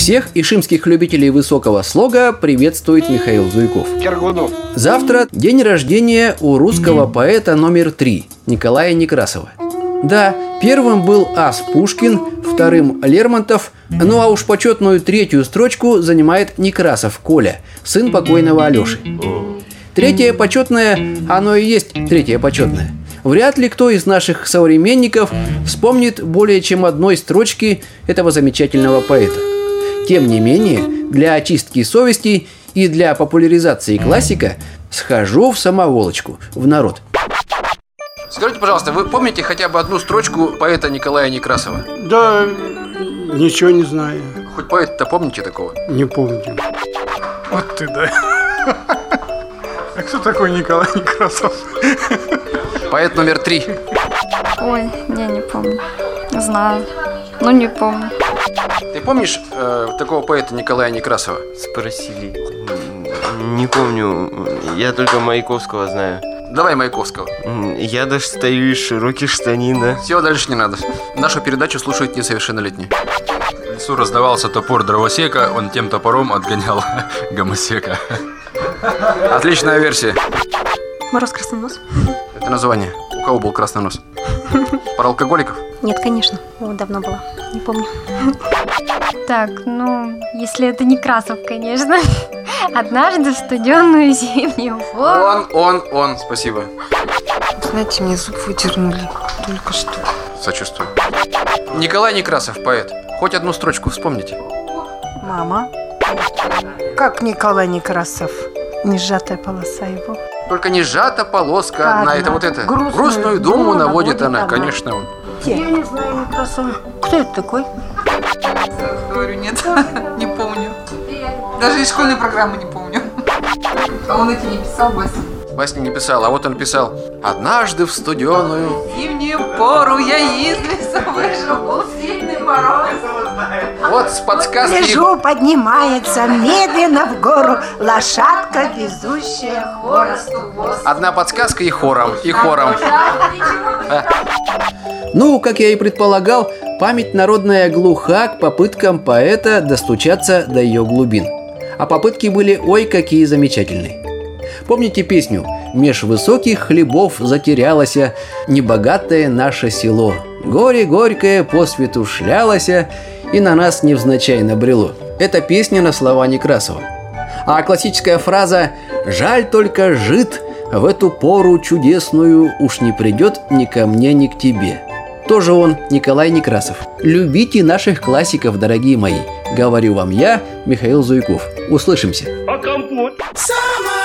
Всех ишимских любителей высокого слога приветствует Михаил Зуйков. Кергунов. Завтра день рождения у русского поэта номер 3 Николая Некрасова. Да, первым был ас Пушкин, вторым Лермонтов, ну а уж почетную третью строчку занимает Некрасов Коля, сын покойного Алеши. Третье почетное, оно и есть третье почетное. Вряд ли кто из наших современников вспомнит более чем одной строчки этого замечательного поэта. Тем не менее, для очистки совести и для популяризации классика схожу в самоволочку, в народ. Скажите, пожалуйста, вы помните хотя бы одну строчку поэта Николая Некрасова? Да, ничего не знаю. Хоть поэта-то помните такого? Не помню. Вот ты, да. А кто такой Николай Некрасов? Поэт номер 3. Ой, я не помню. Знаю, но не помню. Ты помнишь такого поэта Николая Некрасова? Спросили. Не помню. Я только Маяковского знаю. Давай Маяковского. Я достаю из широких штанин, да? Все, дальше не надо. Нашу передачу слушают несовершеннолетние. В лесу раздавался топор дровосека, он тем топором отгонял гомосека. Отличная версия. Мороз красный нос. Это название. У кого был красный нос? Про алкоголиков? Нет, конечно. Давно было. Не помню. Так, если это Некрасов, конечно. Однажды в студеную зимнюю пору. Он, спасибо. Знаете, мне зуб выдернули только что. Сочувствую. Николай Некрасов, поэт. Хоть одну строчку вспомните. Мама. Как Николай Некрасов? Не сжатая полоса его. Только не сжата полоска одна. Это грустную думу наводит она. Конечно, он. Я не знаю Некрасова. Кто это такой? Говорю, нет, не помню. Даже из школьной программы не помню. А он эти не писал басни? Басни не писал, а вот он писал: однажды в студеную зимнюю пору я из леса вышел, был сильный мороз. Вот с подсказки. Лежу, поднимается медленно в гору лошадка, везущая хворосту воз. Одна подсказка и хором. Ну, как я и предполагал, память народная глуха к попыткам поэта достучаться до ее глубин. А попытки были ой какие замечательные. Помните песню «Меж высоких хлебов затерялося небогатое наше село, горе горькое по свету шлялося и на нас невзначай набрело». Это песня на слова Некрасова. А классическая фраза «Жаль только жид в эту пору чудесную уж не придет ни ко мне, ни к тебе». Тоже он, Николай Некрасов. Любите наших классиков, дорогие мои. Говорю вам я, Михаил Зуйков. Услышимся. А компот?